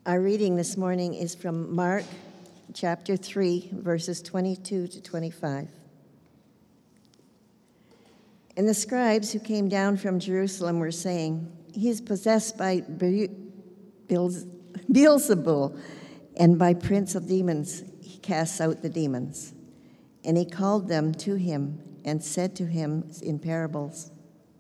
Our reading this morning is from Mark chapter 3, verses 22 to 25. And the scribes who came down from Jerusalem were saying, "He is possessed by Beelzebul, and by prince of demons he casts out the demons." And he called them to him and said to him in parables,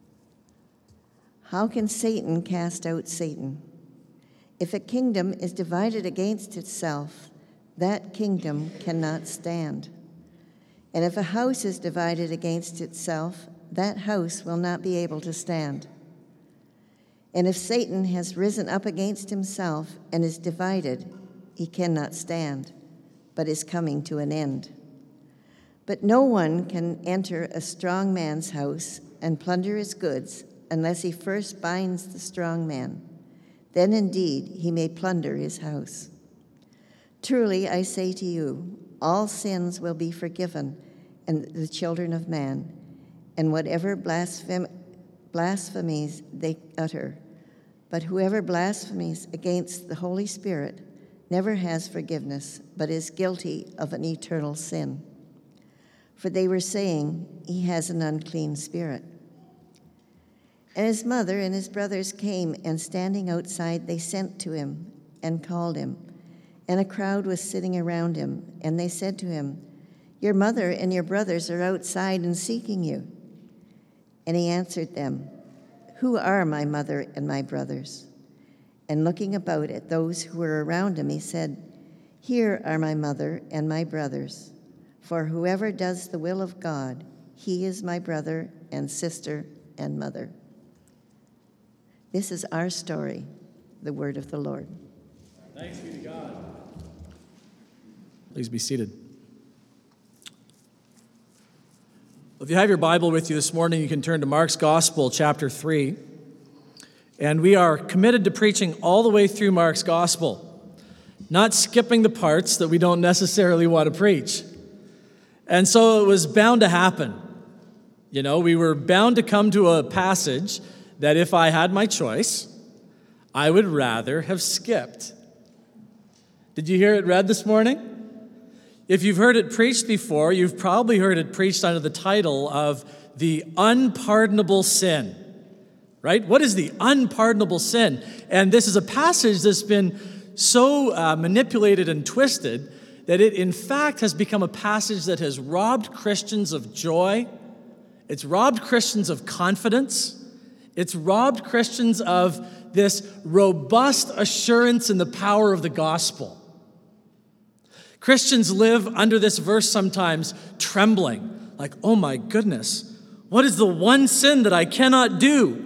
"How can Satan cast out Satan? If a kingdom is divided against itself, that kingdom cannot stand. And if a house is divided against itself, that house will not be able to stand. And if Satan has risen up against himself and is divided, he cannot stand, but is coming to an end. But no one can enter a strong man's house and plunder his goods unless he first binds the strong man. Then indeed he may plunder his house. Truly I say to you, all sins will be forgiven and the children of man, and whatever blasphemies they utter. But whoever blasphemes against the Holy Spirit never has forgiveness, but is guilty of an eternal sin." For they were saying, "He has an unclean spirit." And his mother and his brothers came, and standing outside, they sent to him and called him. And a crowd was sitting around him, and they said to him, "Your mother and your brothers are outside and seeking you." And he answered them, "Who are my mother and my brothers?" And looking about at those who were around him, he said, "Here are my mother and my brothers. For whoever does the will of God, he is my brother and sister and mother." This is our story, the word of the Lord. Thanks be to God. Please be seated. If you have your Bible with you this morning, you can turn to Mark's Gospel, chapter 3. And we are committed to preaching all the way through Mark's Gospel, not skipping the parts that we don't necessarily want to preach. And so it was bound to happen. You know, we were bound to come to a passage that if I had my choice, I would rather have skipped. Did you hear it read this morning? If you've heard it preached before, you've probably heard it preached under the title of the unpardonable sin, right? What is the unpardonable sin? And this is a passage that's been so manipulated and twisted that it in fact has become a passage that has robbed Christians of joy. It's robbed Christians of confidence. It's robbed Christians of this robust assurance in the power of the gospel. Christians live under this verse sometimes trembling, like, oh my goodness, what is the one sin that I cannot do?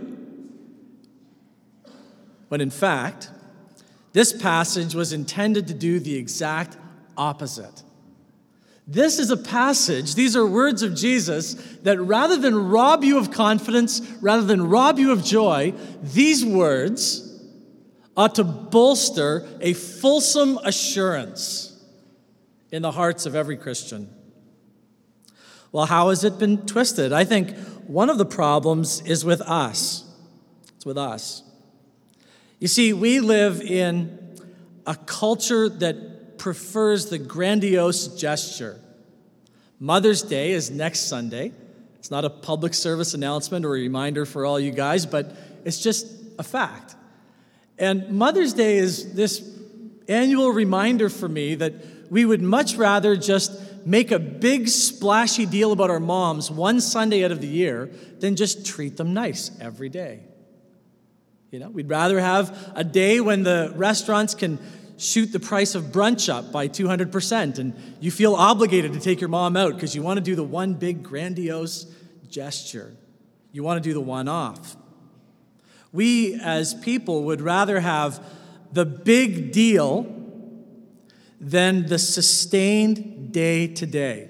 When in fact, this passage was intended to do the exact opposite. This is a passage, these are words of Jesus that rather than rob you of confidence, rather than rob you of joy, these words ought to bolster a fulsome assurance in the hearts of every Christian. Well, how has it been twisted? I think one of the problems is with us. It's with us. You see, we live in a culture that prefers the grandiose gesture. Mother's Day is next Sunday. It's not a public service announcement or a reminder for all you guys, but it's just a fact. And Mother's Day is this annual reminder for me that we would much rather just make a big splashy deal about our moms one Sunday out of the year than just treat them nice every day. You know, we'd rather have a day when the restaurants can shoot the price of brunch up by 200%, and you feel obligated to take your mom out because you want to do the one big grandiose gesture. You want to do the one-off. We as people would rather have the big deal than the sustained day-to-day.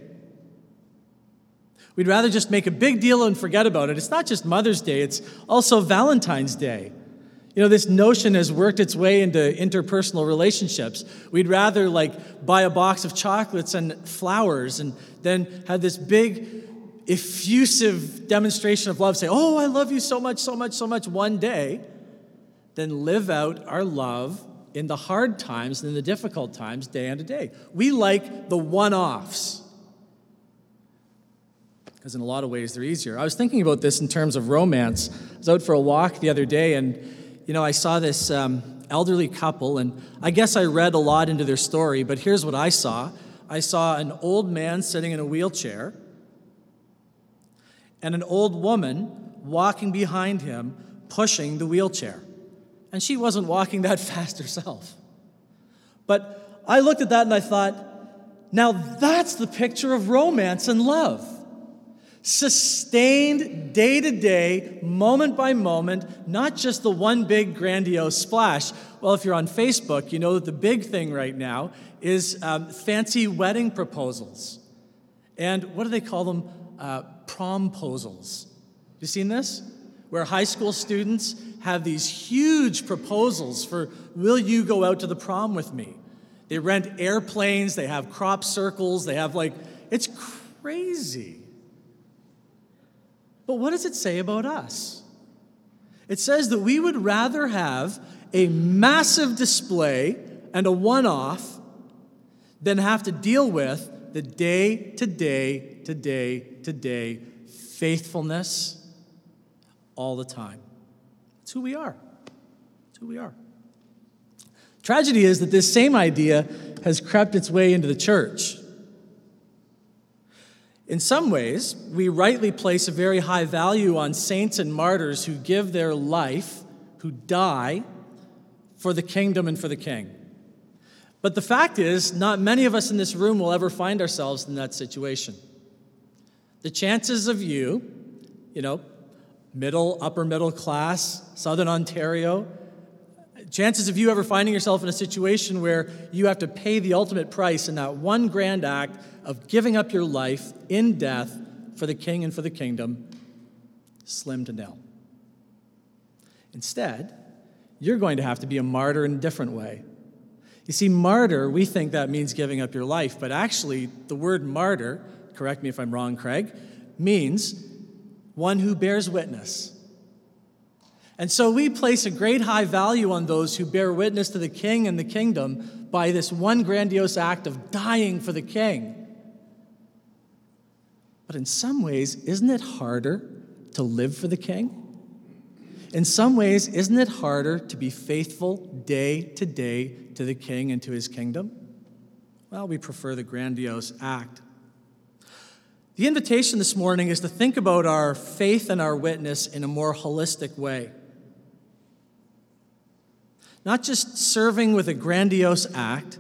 We'd rather just make a big deal and forget about it. It's not just Mother's Day, it's also Valentine's Day. You know, this notion has worked its way into interpersonal relationships. We'd rather buy a box of chocolates and flowers and then have this big, effusive demonstration of love, say, oh, I love you so much, so much, so much one day, than live out our love in the hard times and in the difficult times, day unto day. We like the one-offs, because in a lot of ways they're easier. I was thinking about this in terms of romance. I was out for a walk the other day, and I saw this elderly couple, and I guess I read a lot into their story, but here's what I saw. I saw an old man sitting in a wheelchair and an old woman walking behind him, pushing the wheelchair. And she wasn't walking that fast herself. But I looked at that and I thought, now that's the picture of romance and love. Sustained day to day, moment by moment, not just the one big grandiose splash. Well, if you're on Facebook, you know that the big thing right now is fancy wedding proposals. And what do they call them? Promposals. You seen this? Where high school students have these huge proposals for, will you go out to the prom with me? They rent airplanes, they have crop circles, they have it's crazy. But what does it say about us? It says that we would rather have a massive display and a one-off than have to deal with the day-to-day faithfulness all the time. It's who we are. It's who we are. Tragedy is that this same idea has crept its way into the church. In some ways, we rightly place a very high value on saints and martyrs who give their life, who die for the kingdom and for the king. But the fact is, not many of us in this room will ever find ourselves in that situation. The chances of you, upper middle class, Southern Ontario, chances of you ever finding yourself in a situation where you have to pay the ultimate price in that one grand act of giving up your life in death for the king and for the kingdom, slim to nil. Instead, you're going to have to be a martyr in a different way. You see, martyr, we think that means giving up your life, but actually the word martyr, correct me if I'm wrong, Craig, means one who bears witness. And so we place a great high value on those who bear witness to the king and the kingdom by this one grandiose act of dying for the king. But in some ways, isn't it harder to live for the king? In some ways, isn't it harder to be faithful day to the king and to his kingdom? Well, we prefer the grandiose act. The invitation this morning is to think about our faith and our witness in a more holistic way. Not just serving with a grandiose act,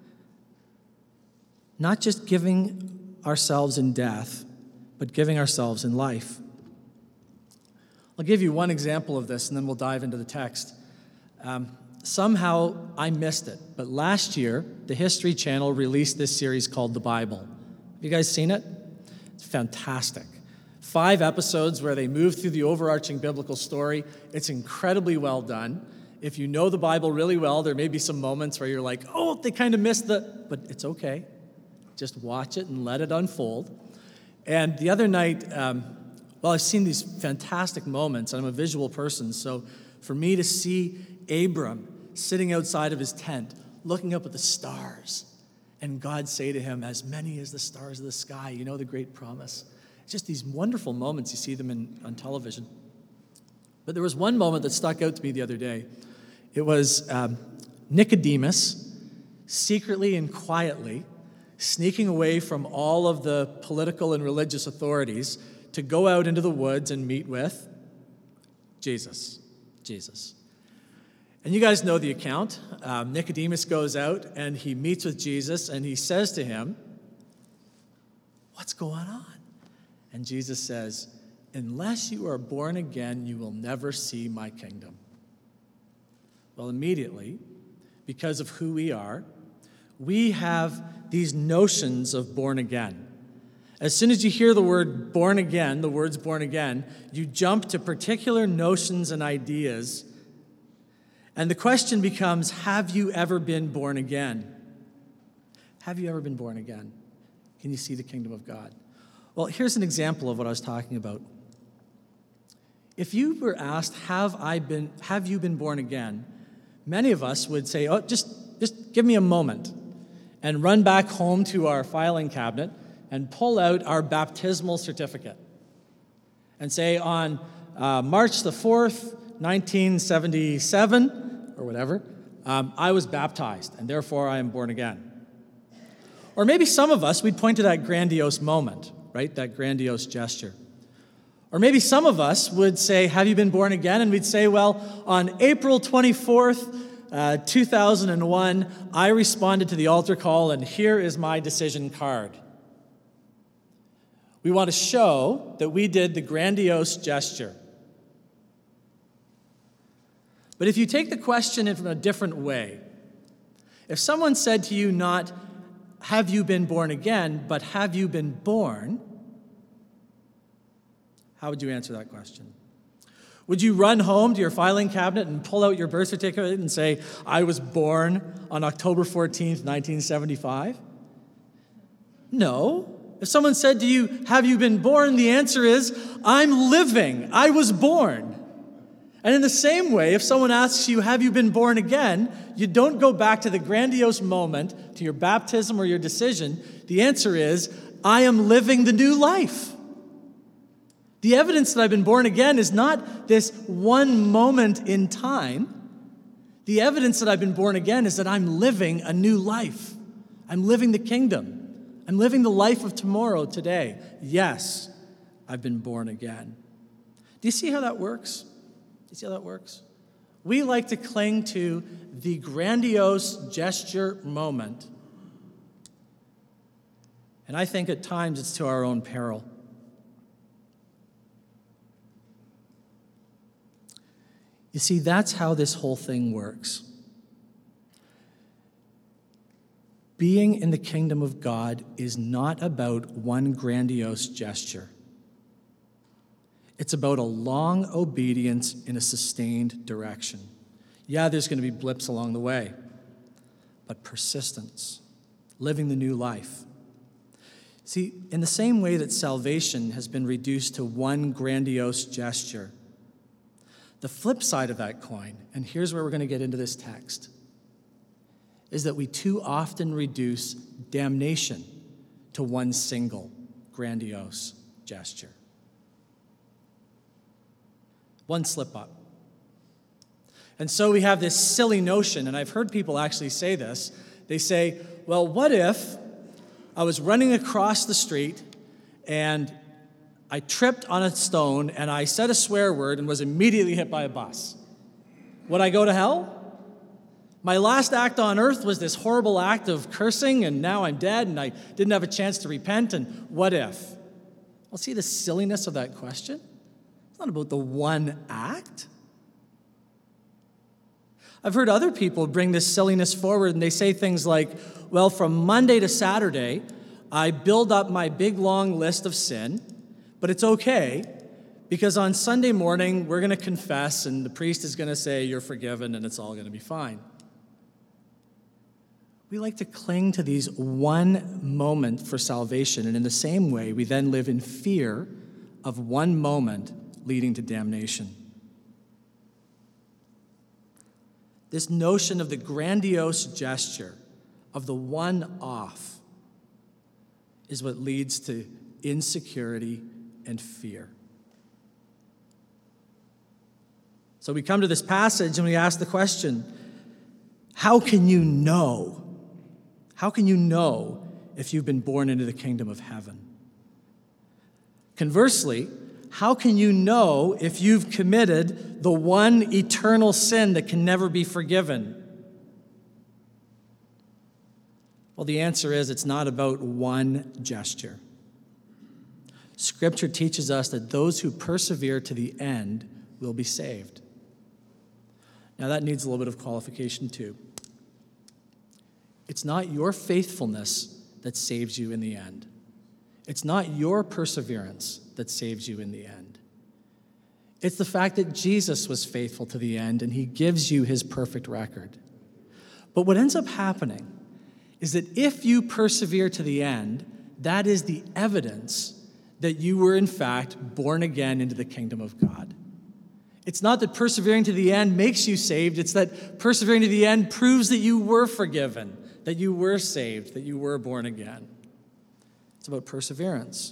not just giving ourselves in death, but giving ourselves in life. I'll give you one example of this, and then we'll dive into the text. Somehow I missed it, but last year, the History Channel released this series called The Bible. Have you guys seen it? It's fantastic. 5 episodes where they move through the overarching biblical story. It's incredibly well done. If you know the Bible really well, there may be some moments where you're like, oh, they kind of missed but it's okay. Just watch it and let it unfold. And the other night, I've seen these fantastic moments, and I'm a visual person, so for me to see Abram sitting outside of his tent, looking up at the stars, and God say to him, as many as the stars of the sky, the great promise. It's just these wonderful moments, you see them on television. But there was one moment that stuck out to me the other day. It was Nicodemus secretly and quietly sneaking away from all of the political and religious authorities to go out into the woods and meet with Jesus. And you guys know the account. Nicodemus goes out and he meets with Jesus and he says to him, "What's going on?" And Jesus says, "Unless you are born again, you will never see my kingdom." Well, immediately, because of who we are, we have these notions of born again. As soon as you hear the word born again, the words born again, you jump to particular notions and ideas. And the question becomes, have you ever been born again? Have you ever been born again? Can you see the kingdom of God? Well, here's an example of what I was talking about. If you were asked, have you been born again? many of us would say, oh, just give me a moment, and run back home to our filing cabinet and pull out our baptismal certificate and say, on March the 4th, 1977, or whatever, I was baptized, and therefore I am born again. Or maybe some of us, we'd point to that grandiose moment, right? That grandiose gesture. Or maybe some of us would say, have you been born again? And we'd say, well, on April 24th, 2001, I responded to the altar call, and here is my decision card. We want to show that we did the grandiose gesture. But if you take the question in a different way, if someone said to you not, have you been born again, but have you been born, how would you answer that question? Would you run home to your filing cabinet and pull out your birth certificate and say, I was born on October 14th, 1975? No. If someone said to you, have you been born? The answer is, I'm living. I was born. And in the same way, if someone asks you, have you been born again? You don't go back to the grandiose moment, to your baptism or your decision. The answer is, I am living the new life. The evidence that I've been born again is not this one moment in time. The evidence that I've been born again is that I'm living a new life. I'm living the kingdom. I'm living the life of tomorrow, today. Yes, I've been born again. Do you see how that works? Do you see how that works? We like to cling to the grandiose gesture moment. And I think at times it's to our own peril. You see, that's how this whole thing works. Being in the kingdom of God is not about one grandiose gesture. It's about a long obedience in a sustained direction. Yeah, there's going to be blips along the way, but persistence, living the new life. See, in the same way that salvation has been reduced to one grandiose gesture, the flip side of that coin, and here's where we're going to get into this text, is that we too often reduce damnation to one single grandiose gesture. One slip up. And so we have this silly notion, and I've heard people actually say this. They say, well, what if I was running across the street and I tripped on a stone and I said a swear word and was immediately hit by a bus? Would I go to hell? My last act on earth was this horrible act of cursing, and now I'm dead and I didn't have a chance to repent, and what if? Well, see the silliness of that question? It's not about the one act. I've heard other people bring this silliness forward, and they say things like, well, from Monday to Saturday, I build up my big, long list of sin, but it's okay, because on Sunday morning, we're going to confess, and the priest is going to say, you're forgiven, and it's all going to be fine. We like to cling to these one moment for salvation, and in the same way, we then live in fear of one moment leading to damnation. This notion of the grandiose gesture, of the one-off, is what leads to insecurity and fear. So we come to this passage and we ask the question, how can you know? How can you know if you've been born into the kingdom of heaven? Conversely, how can you know if you've committed the one eternal sin that can never be forgiven? Well, the answer is it's not about one gesture. Scripture teaches us that those who persevere to the end will be saved. Now, that needs a little bit of qualification, too. It's not your faithfulness that saves you in the end. It's not your perseverance that saves you in the end. It's the fact that Jesus was faithful to the end, and he gives you his perfect record. But what ends up happening is that if you persevere to the end, that is the evidence that you were, in fact, born again into the kingdom of God. It's not that persevering to the end makes you saved. It's that persevering to the end proves that you were forgiven, that you were saved, that you were born again. It's about perseverance.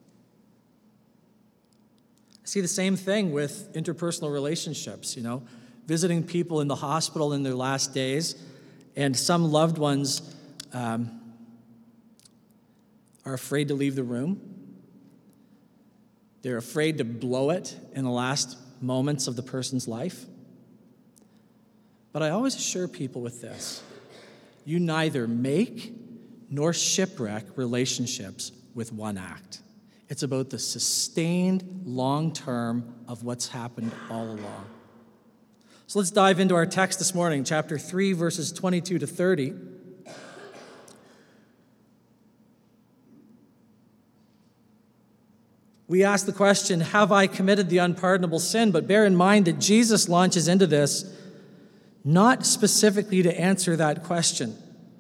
I see the same thing with interpersonal relationships, visiting people in the hospital in their last days, and some loved ones are afraid to leave the room. They're afraid to blow it in the last moments of the person's life. But I always assure people with this: you neither make nor shipwreck relationships with one act. It's about the sustained long term of what's happened all along. So let's dive into our text this morning, chapter 3, verses 22 to 30. We ask the question, have I committed the unpardonable sin? But bear in mind that Jesus launches into this not specifically to answer that question,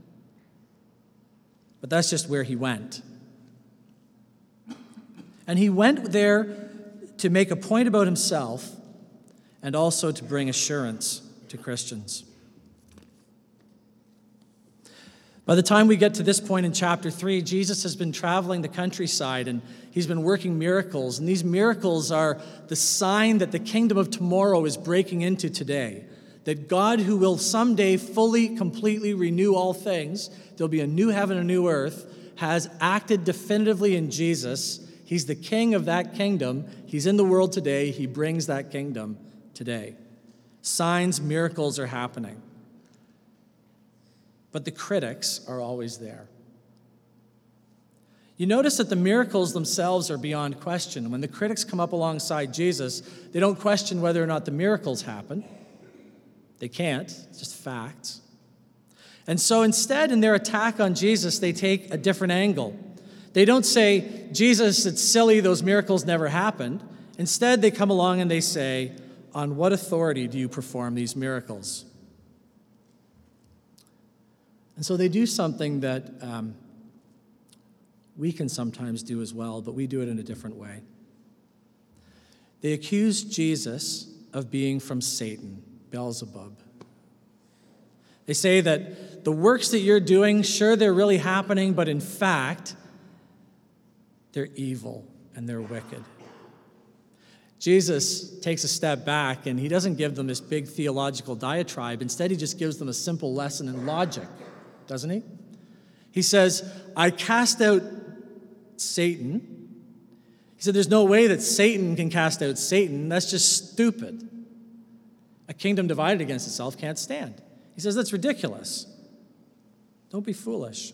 but that's just where he went. And he went there to make a point about himself and also to bring assurance to Christians. By the time we get to this point in chapter 3, Jesus has been traveling the countryside and he's been working miracles. And these miracles are the sign that the kingdom of tomorrow is breaking into today. That God, who will someday fully, completely renew all things, there'll be a new heaven and a new earth, has acted definitively in Jesus. He's the king of that kingdom. He's in the world today. He brings that kingdom today. Signs, miracles are happening. But the critics are always there. You notice that the miracles themselves are beyond question. When the critics come up alongside Jesus, they don't question whether or not the miracles happen. They can't. It's just facts. And so instead, in their attack on Jesus, they take a different angle. They don't say, Jesus, it's silly, those miracles never happened. Instead, they come along and they say, on what authority do you perform these miracles? And so they do something that we can sometimes do as well, but we do it in a different way. They accuse Jesus of being from Satan, Beelzebub. They say that the works that you're doing, sure, they're really happening, but in fact, they're evil and they're wicked. Jesus takes a step back and he doesn't give them this big theological diatribe. Instead, he just gives them a simple lesson in logic, doesn't he? He says, I cast out Satan. He said, there's no way that Satan can cast out Satan. That's just stupid. A kingdom divided against itself can't stand. He says, that's ridiculous. Don't be foolish.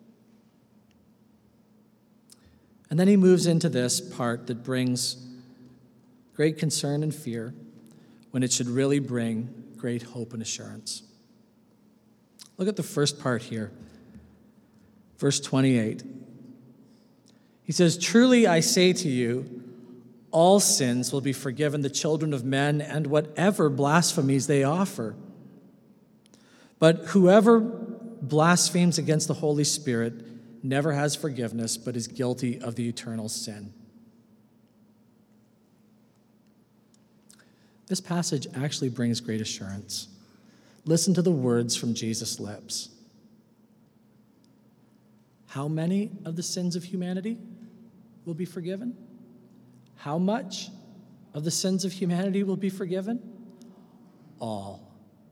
And then he moves into this part that brings great concern and fear when it should really bring great hope and assurance. Look at the first part here, verse 28. He says, truly I say to you, all sins will be forgiven the children of men and whatever blasphemies they offer. But whoever blasphemes against the Holy Spirit never has forgiveness, but is guilty of the eternal sin. This passage actually brings great assurance. Listen to the words from Jesus' lips. How many of the sins of humanity will be forgiven? How much of the sins of humanity will be forgiven? All.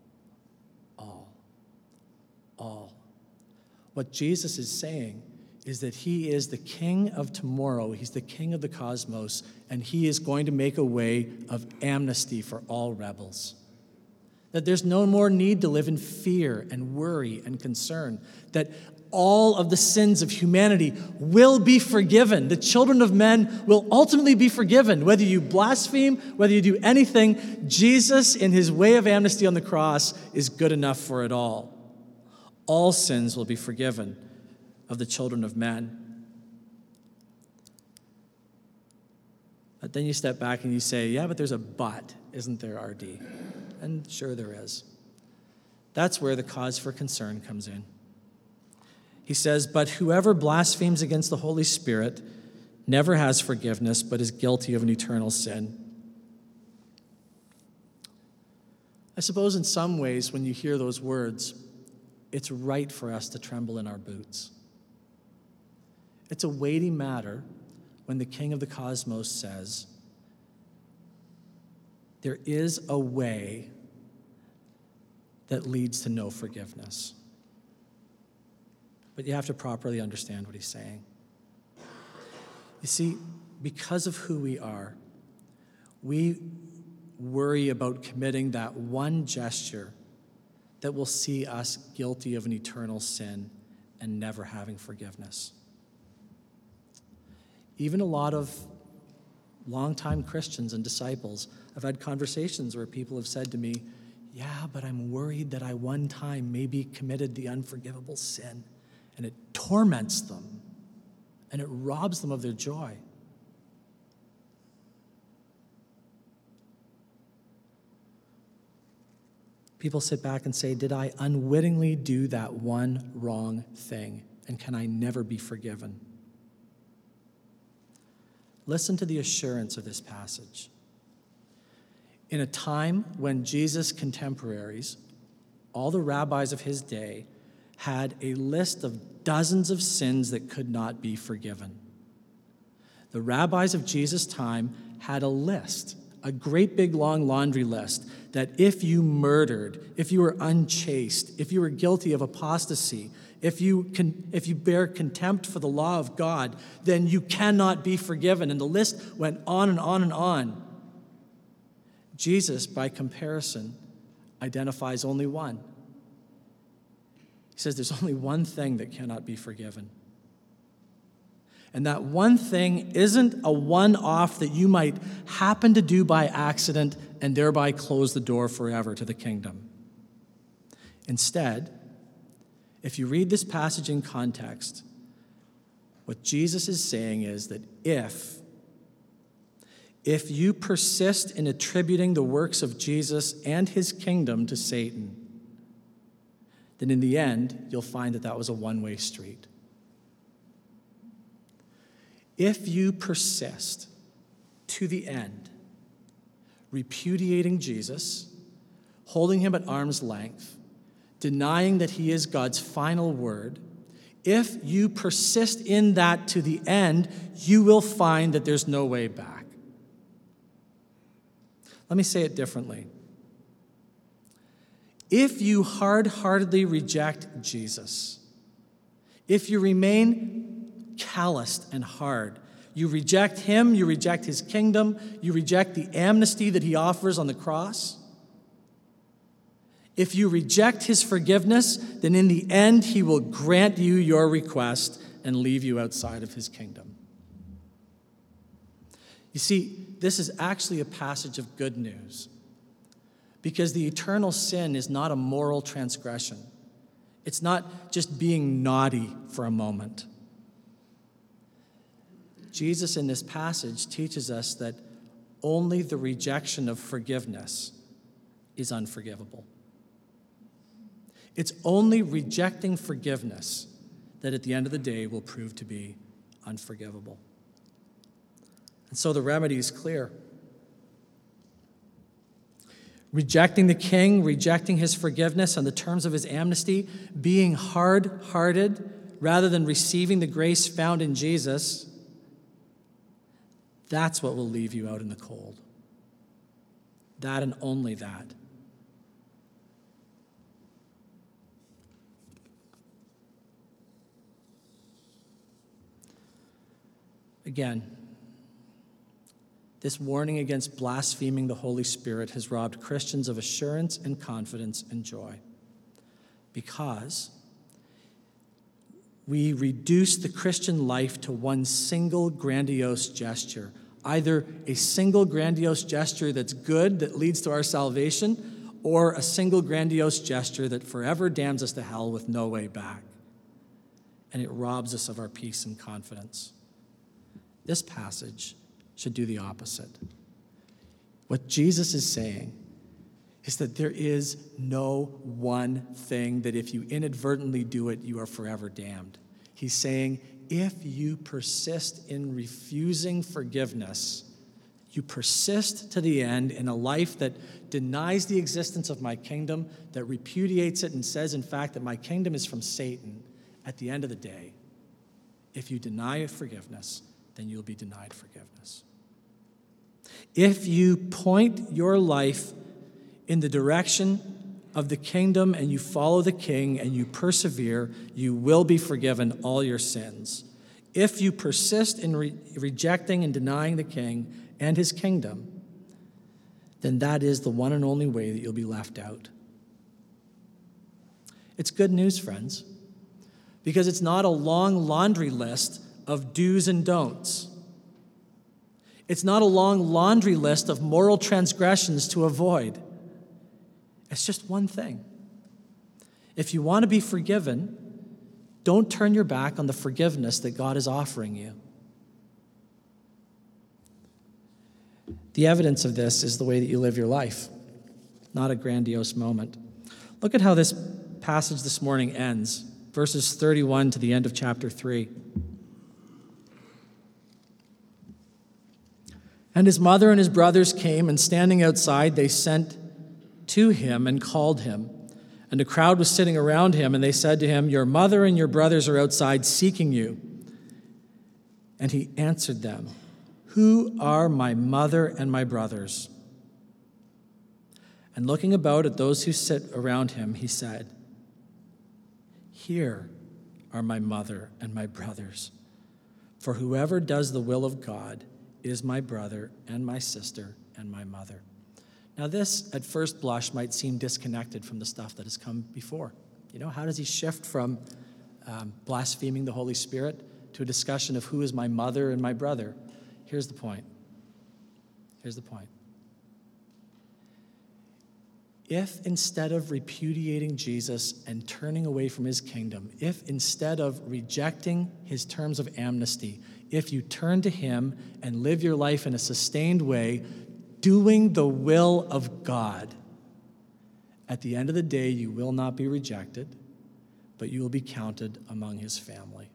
What Jesus is saying is that he is the king of tomorrow. He's the king of the cosmos, and he is going to make a way of amnesty for all rebels. That there's no more need to live in fear and worry and concern. That all of the sins of humanity will be forgiven. The children of men will ultimately be forgiven. Whether you blaspheme, whether you do anything, Jesus, in his way of amnesty on the cross, is good enough for it all. All sins will be forgiven of the children of men. But then you step back and you say, yeah, but there's a but, isn't there, RD? And sure there is. That's where the cause for concern comes in. He says, but whoever blasphemes against the Holy Spirit never has forgiveness, but is guilty of an eternal sin. I suppose in some ways, when you hear those words, it's right for us to tremble in our boots. It's a weighty matter when the King of the cosmos says, there is a way that leads to no forgiveness. But you have to properly understand what he's saying. You see, because of who we are, we worry about committing that one gesture that will see us guilty of an eternal sin and never having forgiveness. Even a lot of longtime Christians and disciples, I've had conversations where people have said to me, yeah, but I'm worried that I one time maybe committed the unforgivable sin, and it torments them, and it robs them of their joy. People sit back and say, did I unwittingly do that one wrong thing, and can I never be forgiven? Listen to the assurance of this passage. In a time when Jesus' contemporaries, all the rabbis of his day, had a list of dozens of sins that could not be forgiven. The rabbis of Jesus' time had a list, a great big long laundry list, that if you murdered, if you were unchaste, if you were guilty of apostasy, if you bear contempt for the law of God, then you cannot be forgiven. And the list went on and on and on. Jesus, by comparison, identifies only one. He says there's only one thing that cannot be forgiven. And that one thing isn't a one-off that you might happen to do by accident and thereby close the door forever to the kingdom. Instead, if you read this passage in context, what Jesus is saying is that if you persist in attributing the works of Jesus and his kingdom to Satan, then in the end, you'll find that that was a one-way street. If you persist to the end, repudiating Jesus, holding him at arm's length, denying that he is God's final word, if you persist in that to the end, you will find that there's no way back. Let me say it differently. If you hard-heartedly reject Jesus, if you remain calloused and hard, you reject him, you reject his kingdom, you reject the amnesty that he offers on the cross, if you reject his forgiveness, then in the end, he will grant you your request and leave you outside of his kingdom. You see, this is actually a passage of good news because the eternal sin is not a moral transgression. It's not just being naughty for a moment. Jesus in this passage teaches us that only the rejection of forgiveness is unforgivable. It's only rejecting forgiveness that at the end of the day will prove to be unforgivable. And so the remedy is clear. Rejecting the king, rejecting his forgiveness on the terms of his amnesty, being hard-hearted rather than receiving the grace found in Jesus, that's what will leave you out in the cold. That and only that. Again, this warning against blaspheming the Holy Spirit has robbed Christians of assurance and confidence and joy because we reduce the Christian life to one single grandiose gesture, either a single grandiose gesture that's good, that leads to our salvation, or a single grandiose gesture that forever damns us to hell with no way back. And it robs us of our peace and confidence. This passage should do the opposite. What Jesus is saying is that there is no one thing that if you inadvertently do it, you are forever damned. He's saying, if you persist in refusing forgiveness, You persist to the end in a life that denies the existence of my kingdom, that repudiates it and says, in fact, that my kingdom is from Satan. At the end of the day, if you deny forgiveness, then you'll be denied forgiveness. If you point your life in the direction of the kingdom and you follow the king and you persevere, you will be forgiven all your sins. If you persist in rejecting and denying the king and his kingdom, then that is the one and only way that you'll be left out. It's good news, friends, because it's not a long laundry list of do's and don'ts. It's not a long laundry list of moral transgressions to avoid. It's just one thing. If you want to be forgiven, don't turn your back on the forgiveness that God is offering you. The evidence of this is the way that you live your life, not a grandiose moment. Look at how this passage this morning ends, verses 31 to the end of chapter 3. And his mother and his brothers came, and standing outside, they sent to him and called him. And a crowd was sitting around him, and they said to him, "Your mother and your brothers are outside seeking you." And he answered them, "Who are my mother and my brothers?" And looking about at those who sit around him, he said, "Here are my mother and my brothers. For whoever does the will of God is my brother and my sister and my mother." Now this, at first blush, might seem disconnected from the stuff that has come before. How does he shift from blaspheming the Holy Spirit to a discussion of who is my mother and my brother? Here's the point. If instead of repudiating Jesus and turning away from his kingdom, if instead of rejecting his terms of amnesty, if you turn to him and live your life in a sustained way, doing the will of God, at the end of the day, you will not be rejected, but you will be counted among his family.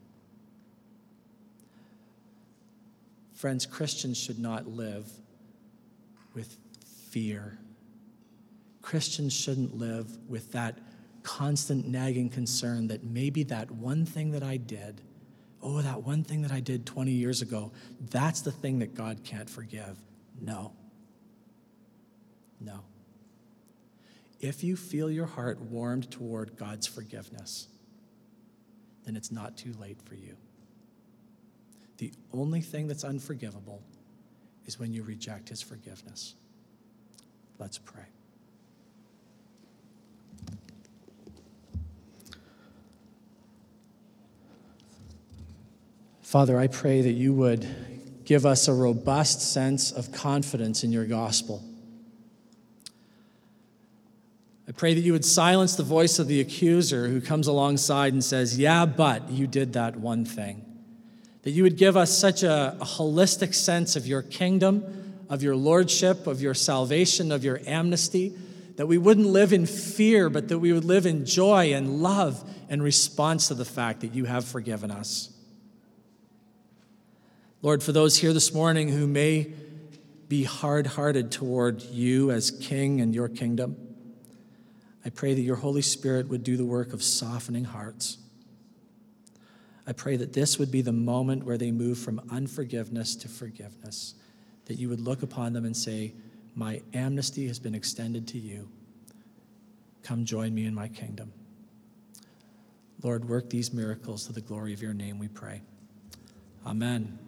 Friends, Christians should not live with fear. Christians shouldn't live with that constant nagging concern that maybe that one thing that I did, that one thing that I did 20 years ago, that's the thing that God can't forgive. No. If you feel your heart warmed toward God's forgiveness, then it's not too late for you. The only thing that's unforgivable is when you reject his forgiveness. Let's pray. Father, I pray that you would give us a robust sense of confidence in your gospel. I pray that you would silence the voice of the accuser who comes alongside and says, "Yeah, but you did that one thing." That you would give us such a holistic sense of your kingdom, of your lordship, of your salvation, of your amnesty, that we wouldn't live in fear, but that we would live in joy and love in response to the fact that you have forgiven us. Lord, for those here this morning who may be hard-hearted toward you as King and your kingdom, I pray that your Holy Spirit would do the work of softening hearts. I pray that this would be the moment where they move from unforgiveness to forgiveness, that you would look upon them and say, "My amnesty has been extended to you. Come join me in my kingdom." Lord, work these miracles to the glory of your name, we pray. Amen.